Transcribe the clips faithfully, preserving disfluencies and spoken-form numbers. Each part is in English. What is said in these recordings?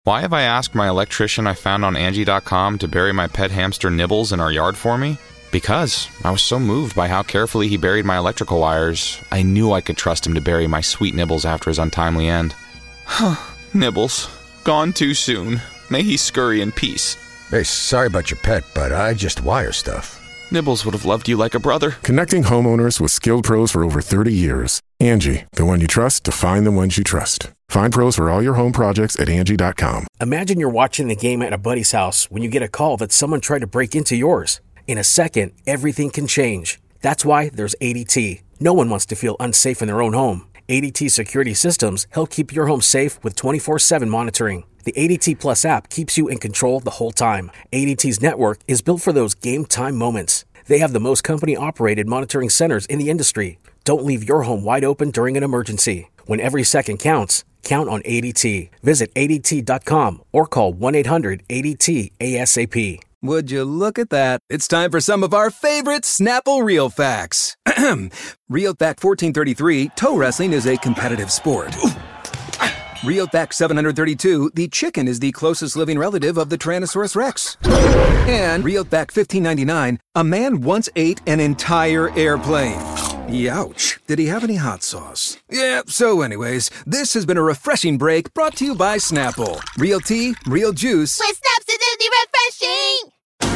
Why have I asked my electrician I found on Angie dot com to bury my pet hamster Nibbles in our yard for me? Because I was so moved by how carefully he buried my electrical wires, I knew I could trust him to bury my sweet Nibbles after his untimely end. Nibbles, gone too soon. May he scurry in peace. Hey, sorry about your pet, but I just wire stuff. Nibbles would have loved you like a brother. Connecting homeowners with skilled pros for over thirty years. Angie, the one you trust to find the ones you trust. Find pros for all your home projects at Angie dot com. Imagine you're watching the game at a buddy's house when you get a call that someone tried to break into yours. In a second, everything can change. That's why there's A D T. No one wants to feel unsafe in their own home. A D T security systems help keep your home safe with twenty-four seven monitoring. The A D T Plus app keeps you in control the whole time. A D T's network is built for those game time moments. They have the most company-operated monitoring centers in the industry. Don't leave your home wide open during an emergency. When every second counts, count on A D T. Visit A D T dot com or call one eight hundred A D T A S A P. Would you look at that? It's time for some of our favorite Snapple Real Facts. Real Fact fourteen thirty-three, toe wrestling is a competitive sport. Real Fact seven hundred thirty-two, the chicken is the closest living relative of the Tyrannosaurus Rex. And Real Fact fifteen ninety-nine, a man once ate an entire airplane. Youch. Did he have any hot sauce? Yeah, so anyways, this has been a refreshing break brought to you by Snapple. Real tea, real juice. With Snaps, it's refreshing!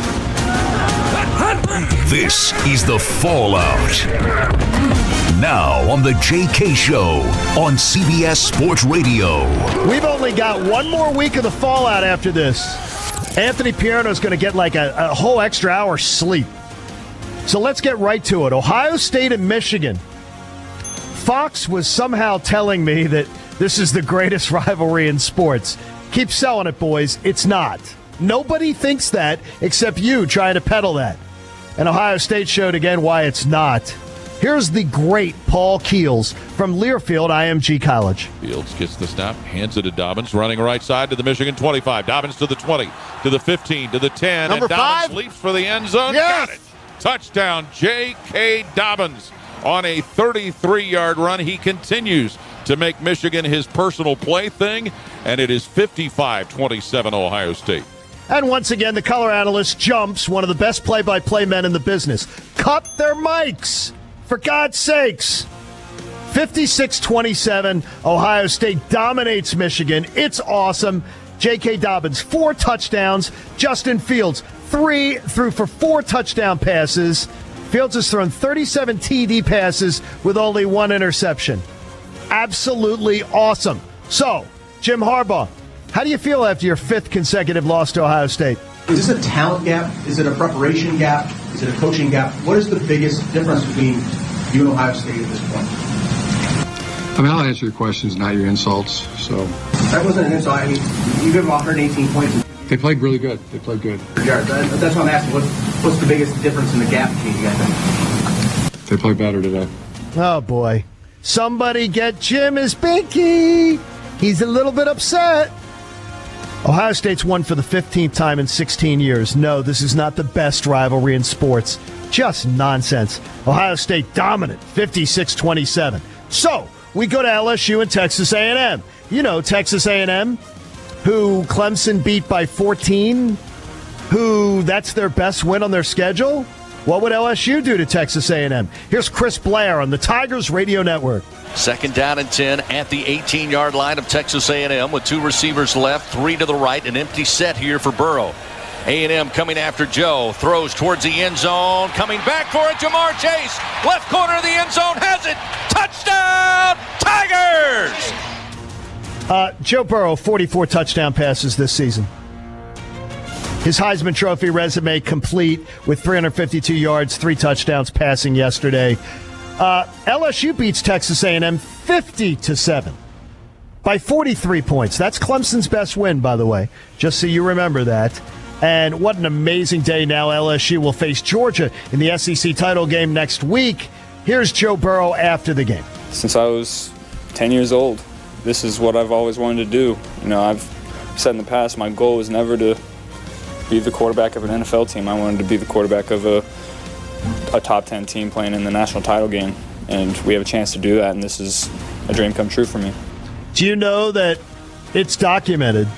This is The Fallout. Now on the J K Show on C B S Sports Radio. We've only got one more week of The Fallout after this. Anthony Pierno is going to get like a, a whole extra hour sleep. So let's get right to it. Ohio State and Michigan. Fox was somehow telling me that this is the greatest rivalry in sports. Keep selling it, boys. It's not. Nobody thinks that except you trying to peddle that. And Ohio State showed again why it's not. Here's the great Paul Keels from Learfield I M G College. Fields gets the snap, hands it to Dobbins, running right side to the Michigan twenty-five. Dobbins to the twenty, to the fifteen, to the ten. Number and Dobbins five. leaps for the end zone. Yes. Got it. Touchdown, J K. Dobbins on a thirty-three-yard run. He continues to make Michigan his personal plaything, and it is fifty-five twenty-seven Ohio State. And once again, the color analyst jumps, one of the best play-by-play men in the business. Cut their mics, for God's sakes. fifty-six twenty-seven, Ohio State dominates Michigan. It's awesome. J K. Dobbins, four touchdowns. Justin Fields, three, threw for four touchdown passes. Fields has thrown thirty-seven T D passes with only one interception. Absolutely awesome. So, Jim Harbaugh, how do you feel after your fifth consecutive loss to Ohio State? Is this a talent gap? Is it a preparation gap? Is it a coaching gap? What is the biggest difference between you and Ohio State at this point? I mean, I'll answer your questions, not your insults. So that wasn't an insult. I mean, you give them one hundred eighteen points. They played really good. They played good. Yeah, that, that's what I'm asking. What, what's the biggest difference in the gap between you guys? They played better today. Oh, boy. Somebody get Jim his binky. He's a little bit upset. Ohio State's won for the fifteenth time in sixteen years. No, this is not the best rivalry in sports. Just nonsense. Ohio State dominant, fifty-six twenty-seven. So, we go to L S U and Texas A and M. You know Texas A and M, who Clemson beat by fourteen, who that's their best win on their schedule. What would L S U do to Texas A and M? Here's Chris Blair on the Tigers Radio Network. Second down and ten at the eighteen-yard line of Texas A and M with two receivers left, three to the right, an empty set here for Burrow. A and M coming after Joe, throws towards the end zone, coming back for it, Jamar Chase, left corner of the end zone, has it, touchdown, Tigers! Uh, Joe Burrow, forty-four touchdown passes this season. His Heisman Trophy resume complete with three hundred fifty-two yards, three touchdowns passing yesterday. Uh, L S U beats Texas A and M fifty to seven by forty-three points. That's Clemson's best win, by the way, just so you remember that. And what an amazing day. Now L S U will face Georgia in the S E C title game next week. Here's Joe Burrow after the game. Since I was ten years old, this is what I've always wanted to do. You know, I've said in the past, my goal was never to be the quarterback of an N F L team. I wanted to be the quarterback of a, a top ten team playing in the national title game. And we have a chance to do that, and this is a dream come true for me. Do you know that it's documented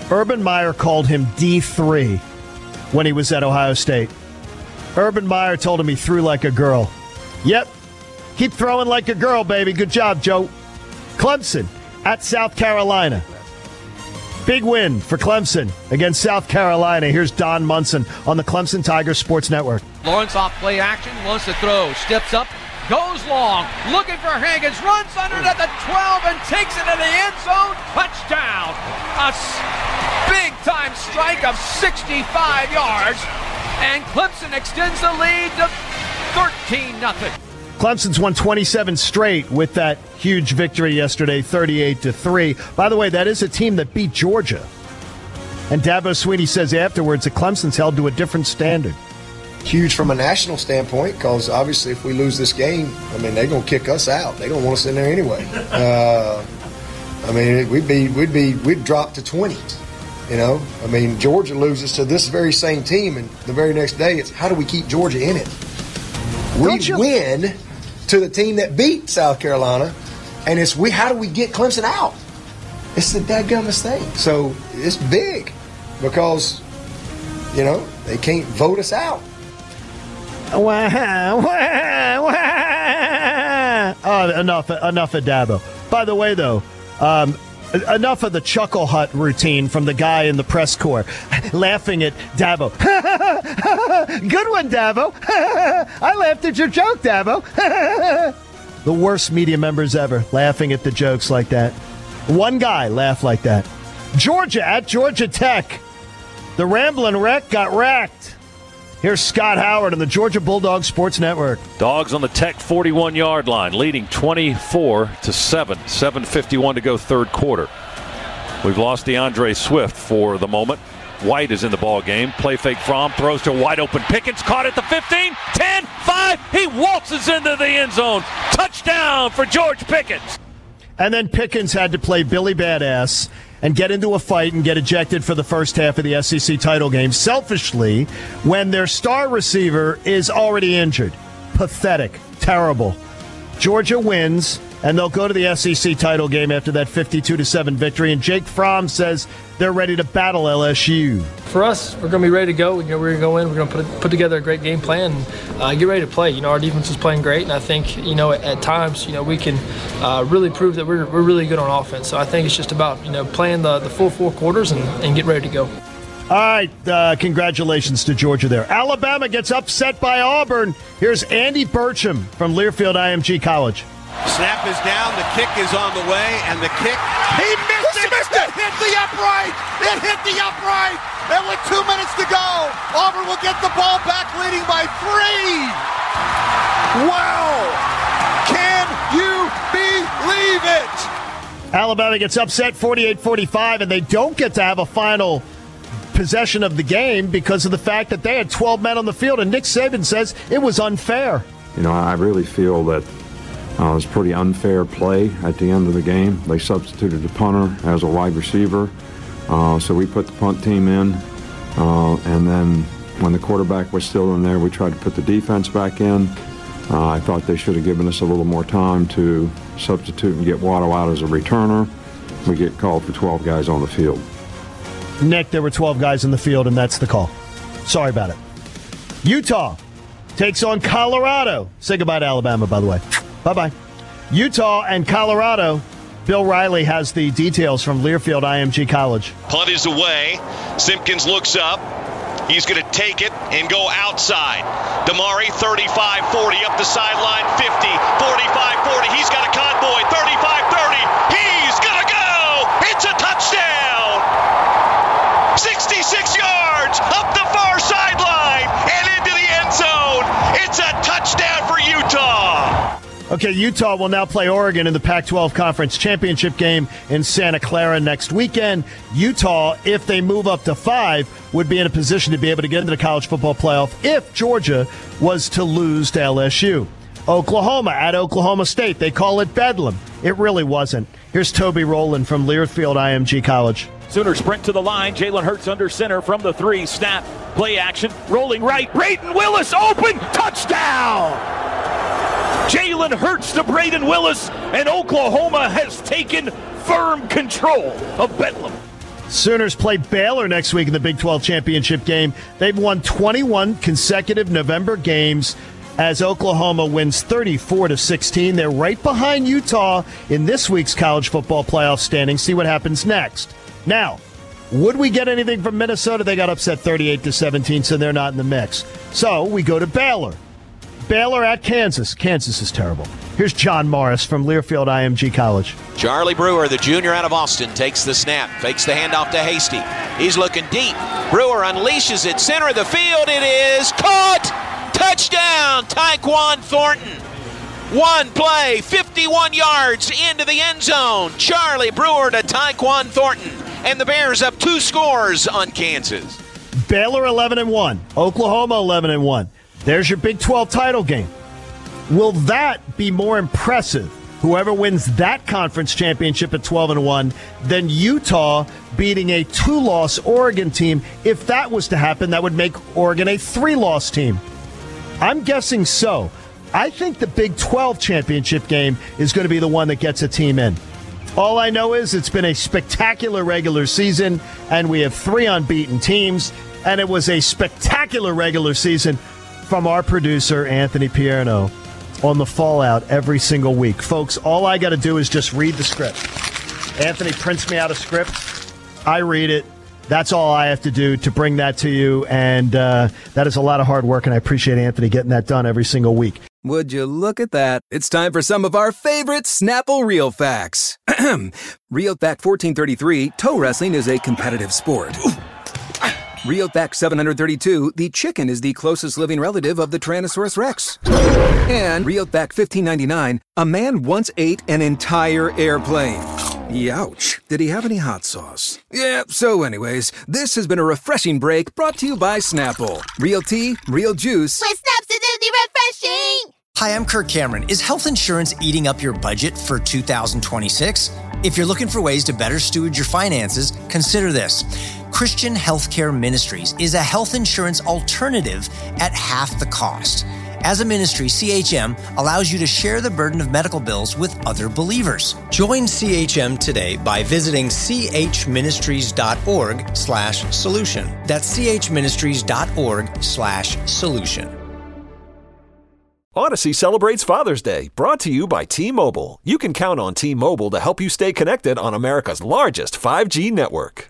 Urban Meyer called him D three when he was at Ohio State. Urban Meyer told him he threw like a girl. Yep. Keep throwing like a girl, baby. Good job, Joe. Clemson at South Carolina. Big win for Clemson against South Carolina. Here's Don Munson on the Clemson Tigers Sports Network. Lawrence off play action, wants to throw, steps up, goes long, looking for Hankins, runs under it at the twelve and takes it in the end zone. Touchdown. A big-time strike of sixty-five yards, and Clemson extends the lead to thirteen nothing. Clemson's won twenty-seven straight with that huge victory yesterday, thirty-eight to three. By the way, that is a team that beat Georgia. And Dabo Swinney says afterwards that Clemson's held to a different standard. Huge from a national standpoint, because obviously if we lose this game, I mean, they're going to kick us out. They don't want us in there anyway. Uh, I mean, we'd be, we'd be, we'd drop to twenty. You know, I mean, Georgia loses to this very same team, and the very next day it's how do we keep Georgia in it? We win to the team that beat South Carolina, and it's we. How do we get Clemson out? It's the dadgummest thing. So it's big because, you know, they can't vote us out. Wah, wah, wah. Oh, enough, enough of Dabo. By the way, though, um, enough of the chuckle hut routine from the guy in the press corps laughing at Dabo. Good one, Dabo. I laughed at your joke, Dabo. The worst media members ever, laughing at the jokes like that. One guy laughed like that. Georgia at Georgia Tech. The Ramblin' Wreck got wrecked. Here's Scott Howard on the Georgia Bulldogs Sports Network. Dogs on the Tech forty-one-yard line, leading twenty-four to seven. seven fifty-one to go third quarter. We've lost DeAndre Swift for the moment. White is in the ball game. Play fake from, throws to wide open Pickens. Caught at the fifteen, ten, five. He waltzes into the end zone. Touchdown for George Pickens. And then Pickens had to play Billy Badass and get into a fight and get ejected for the first half of the S E C title game, selfishly, when their star receiver is already injured. Pathetic. Terrible. Georgia wins, and they'll go to the S E C title game after that fifty-two to seven victory, and Jake Fromm says they're ready to battle L S U. For us, we're going to be ready to go. You know, we're going to go in, we're going to put, put together a great game plan and uh, get ready to play. You know, our defense is playing great, and I think, you know, at, at times, you know, we can uh, really prove that we're, we're really good on offense. So I think it's just about, you know, playing the, the full four quarters and, and get ready to go. All right, uh, congratulations to Georgia there. Alabama gets upset by Auburn. Here's Andy Burcham from Learfield I M G College. Snap is down, the kick is on the way, and the kick, he missed it! Missed it! It hit the upright! It hit the upright! And with two minutes to go, Auburn will get the ball back, leading by three! Wow! Can you believe it? Alabama gets upset forty-eight forty-five, and they don't get to have a final possession of the game because of the fact that they had twelve men on the field, and Nick Saban says it was unfair. You know, I really feel that Uh, it was pretty unfair play at the end of the game. They substituted the punter as a wide receiver, uh, so we put the punt team in, uh, and then when the quarterback was still in there, we tried to put the defense back in. Uh, I thought they should have given us a little more time to substitute and get Waddle out as a returner. We get called for twelve guys on the field. Nick, there were twelve guys in the field, and that's the call. Sorry about it. Utah takes on Colorado. Say goodbye to Alabama, by the way. Bye-bye. Utah and Colorado. Bill Riley has the details from Learfield I M G College. Punt is away. Simpkins looks up. He's going to take it and go outside. Damari, thirty-five forty, up the sideline, fifty, forty-five forty. He's got a convoy, thirty-five thirty. He's going to go! It's a touchdown! sixty-six yards up the far sideline and into the end zone. It's a touchdown for Utah. Okay, Utah will now play Oregon in the Pac twelve Conference Championship game in Santa Clara next weekend. Utah, if they move up to five, would be in a position to be able to get into the college football playoff if Georgia was to lose to L S U. Oklahoma at Oklahoma State. They call it Bedlam. It really wasn't. Here's Toby Rowland from Learfield I M G College. Sooner sprint to the line. Jalen Hurts under center from the three. Snap. Play action. Rolling right. Braden Willis open. Touchdown! Jalen Hurts to Braden Willis, and Oklahoma has taken firm control of Bedlam. Sooners play Baylor next week in the Big twelve championship game. They've won twenty-one consecutive November games as Oklahoma wins thirty-four to sixteen. They're right behind Utah in this week's college football playoff standings. See what happens next. Now, would we get anything from Minnesota? They got upset thirty-eight to seventeen, so they're not in the mix. So we go to Baylor. Baylor at Kansas. Kansas is terrible. Here's John Morris from Learfield I M G College. Charlie Brewer, the junior out of Austin, takes the snap, fakes the handoff to Hasty. He's looking deep. Brewer unleashes it, center of the field. It is caught. Touchdown, Tyquan Thornton. One play, fifty-one yards into the end zone. Charlie Brewer to Tyquan Thornton. And the Bears up two scores on Kansas. Baylor eleven and one. Oklahoma eleven and one. There's your Big twelve title game. Will that be more impressive, whoever wins that conference championship at twelve and one, than Utah beating a two-loss Oregon team? If that was to happen, that would make Oregon a three-loss team. I'm guessing so. I think the Big twelve championship game is going to be the one that gets a team in. All I know is it's been a spectacular regular season, and we have three unbeaten teams, and it was a spectacular regular season from our producer, Anthony Pierno, on the Fallout every single week. Folks, all I got to do is just read the script. Anthony prints me out a script. I read it. That's all I have to do to bring that to you, and uh, that is a lot of hard work, and I appreciate Anthony getting that done every single week. Would you look at that? It's time for some of our favorite Snapple Real Facts. Real Fact fourteen thirty-three, toe wrestling is a competitive sport. Real Fact seven hundred thirty-two, the chicken is the closest living relative of the Tyrannosaurus Rex. And Real Fact fifteen ninety-nine, a man once ate an entire airplane. Youch. Did he have any hot sauce? Yeah, so anyways, this has been a refreshing break brought to you by Snapple. Real tea, real juice. With Snaps, it's refreshing! Hi, I'm Kirk Cameron. Is health insurance eating up your budget for two thousand twenty-six? If you're looking for ways to better steward your finances, consider this. Christian Healthcare Ministries is a health insurance alternative at half the cost. As a ministry, C H M allows you to share the burden of medical bills with other believers. Join C H M today by visiting chministries.org slash solution. That's chministries.org slash solution. Odyssey celebrates Father's Day, brought to you by T-Mobile. You can count on T-Mobile to help you stay connected on America's largest five G network.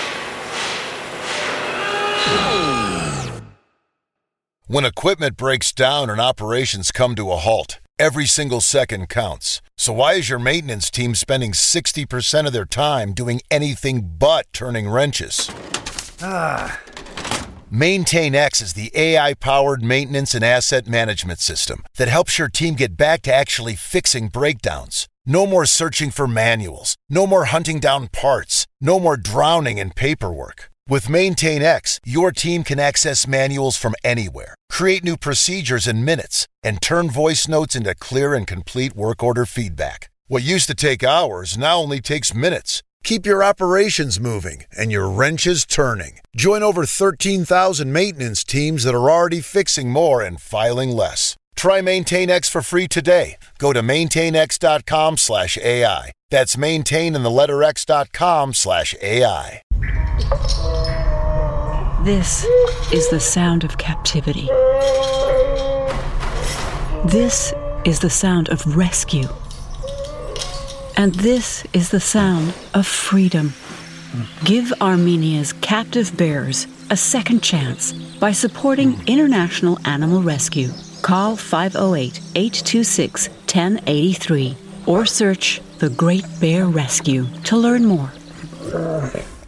When equipment breaks down and operations come to a halt, every single second counts. So why is your maintenance team spending sixty percent of their time doing anything but turning wrenches? Ah. MaintainX is the A I-powered maintenance and asset management system that helps your team get back to actually fixing breakdowns. No more searching for manuals. No more hunting down parts. No more drowning in paperwork. With MaintainX, your team can access manuals from anywhere, create new procedures in minutes, and turn voice notes into clear and complete work order feedback. What used to take hours now only takes minutes. Keep your operations moving and your wrenches turning. Join over thirteen thousand maintenance teams that are already fixing more and filing less. Try MaintainX for free today. Go to maintainx.com slash AI. That's maintain in the letter x.com slash AI. This is the sound of captivity. This is the sound of rescue. And this is the sound of freedom. Give Armenia's captive bears a second chance by supporting International Animal Rescue. Call five oh eight, eight two six, one oh eight three or search The Great Bear Rescue to learn more.